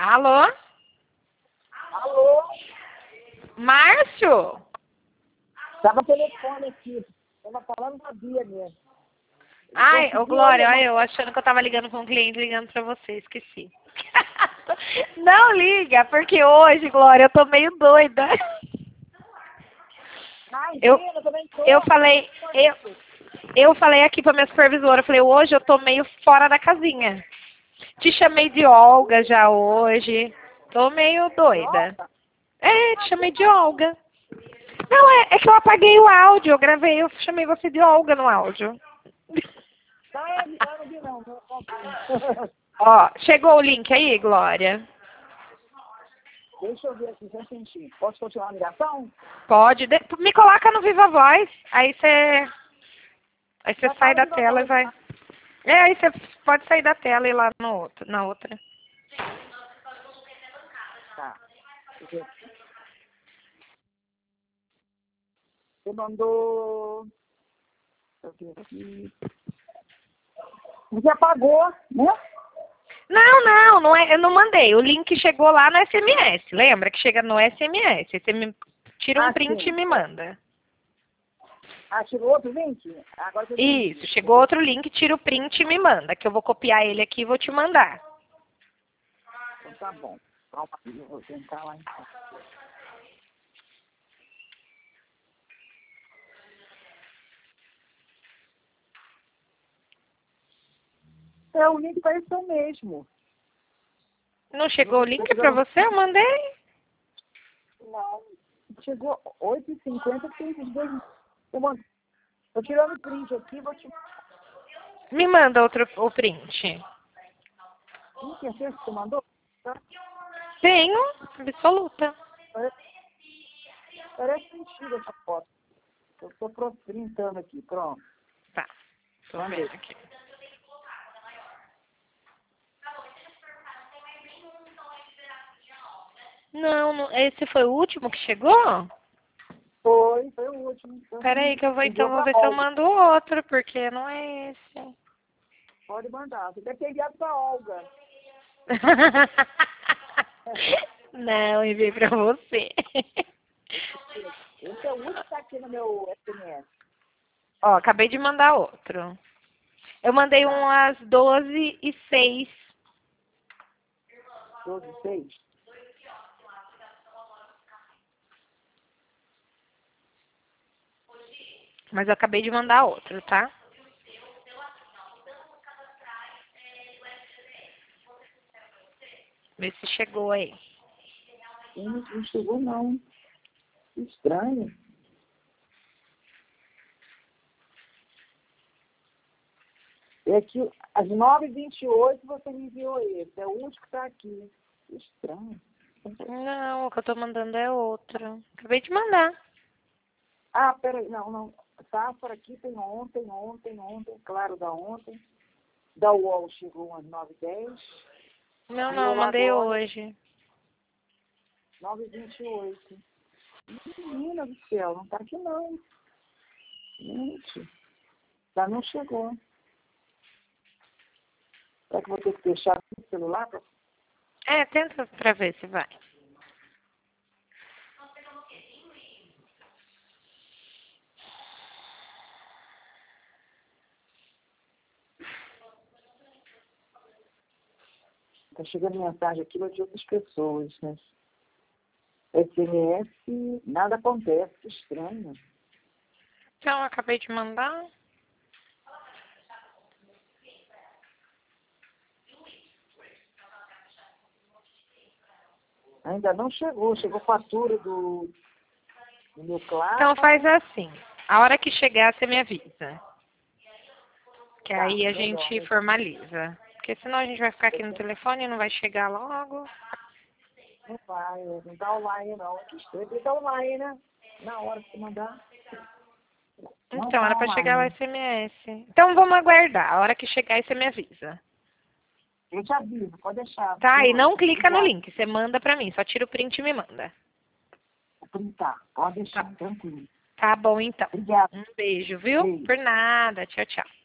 Alô? Alô? Márcio? Tava telefone aqui. Tava falando com a Bia mesmo. Ai, ô Consegui Glória, olhar. olha, eu achando que eu tava ligando com um cliente ligando pra você, esqueci. Não liga, porque hoje, Glória, eu tô meio doida. Ai, Eu, Bia, eu também tô. eu falei aqui pra minha supervisora, eu falei, hoje eu tô meio fora da casinha. Te chamei de Olga já hoje. Tô meio doida. Nossa, Te chamei de Olga. Não, é que eu apaguei o áudio, eu gravei, eu chamei você de Olga no áudio. eu não vi não. Não. Ó, chegou o link aí, Glória? Deixa eu ver aqui, já senti. Posso continuar a ligação? Pode. Me coloca no Viva Voz. Aí você Já tá sai no da Viva tela e Voz, vai. tá? Aí você pode sair da tela e ir lá no outro, na outra. Tá. Deixa eu ver. Você mandou... Deixa eu ver aqui. Você apagou, né? Não é, eu não mandei. O link chegou lá no SMS. Lembra que chega no SMS? Você me tira um print Sim. e me manda. Chegou outro link? Agora eu entendi. Isso, chegou outro link, tira o print e me manda, que eu vou copiar ele aqui e vou te mandar. Então tá bom. Calma aí, eu vou tentar lá então. O link pareceu o mesmo. Não chegou o link pra você? Eu mandei. Não. Chegou 8h50, tem os dois. Tô tirando print aqui, vou te... Me manda o print. Não tinha certeza que você mandou? Tá? Tenho, absoluta. Parece mentira essa foto. Eu tô printando aqui, pronto. Tá, tô vendo aqui. Não, esse foi o último que chegou? Foi o último. Peraí que eu vou Enviou vou pra ver se eu Olga. mando outro, porque não é esse. Pode mandar. Você deve ter enviado pra Olga. Não, enviei pra você. Esse é o único que tá aqui no meu SMS. Ó, acabei de mandar outro. Eu mandei um às 12h06. 12h06. Mas eu acabei de mandar outro, tá? Vê se chegou aí. Não chegou não. Estranho. É que às 9h28 você me enviou esse. É o único que está aqui. Estranho. Não, o que eu tô mandando é outro. Acabei de mandar. Peraí. Não. Safra aqui tem ontem. Claro, da ontem. Da UOL chegou às 9h10. Não, E eu eu mandei agora, hoje. 9h28. Menina do céu, não tá aqui não. Gente, já não chegou. Será que eu vou ter que fechar o celular? Tenta pra ver se vai. Tá chegando mensagem aqui de outras pessoas, né? SMS, nada acontece, que estranho. Então, eu acabei de mandar. Ainda não chegou, chegou fatura do meu Claro. Então, faz assim. A hora que chegar, você me avisa. Que Tá, aí a melhor, gente né? formaliza. Porque senão a gente vai ficar aqui no telefone e não vai chegar logo. Não vai, não tá online não. Que estranho, ele tá online, né? Na hora que você mandar. Não Então, tá era pra chegar o online. SMS. Então, vamos aguardar. A hora que chegar, aí você me avisa. Eu te aviso, pode deixar. Tá? E não clica no Obrigada. link. Você manda pra mim. Só tira o print e me manda. Vou printar, pode deixar, tranquilo. Tá bom, então. Obrigada. Um beijo, viu? Beijo. Por nada. Tchau, tchau.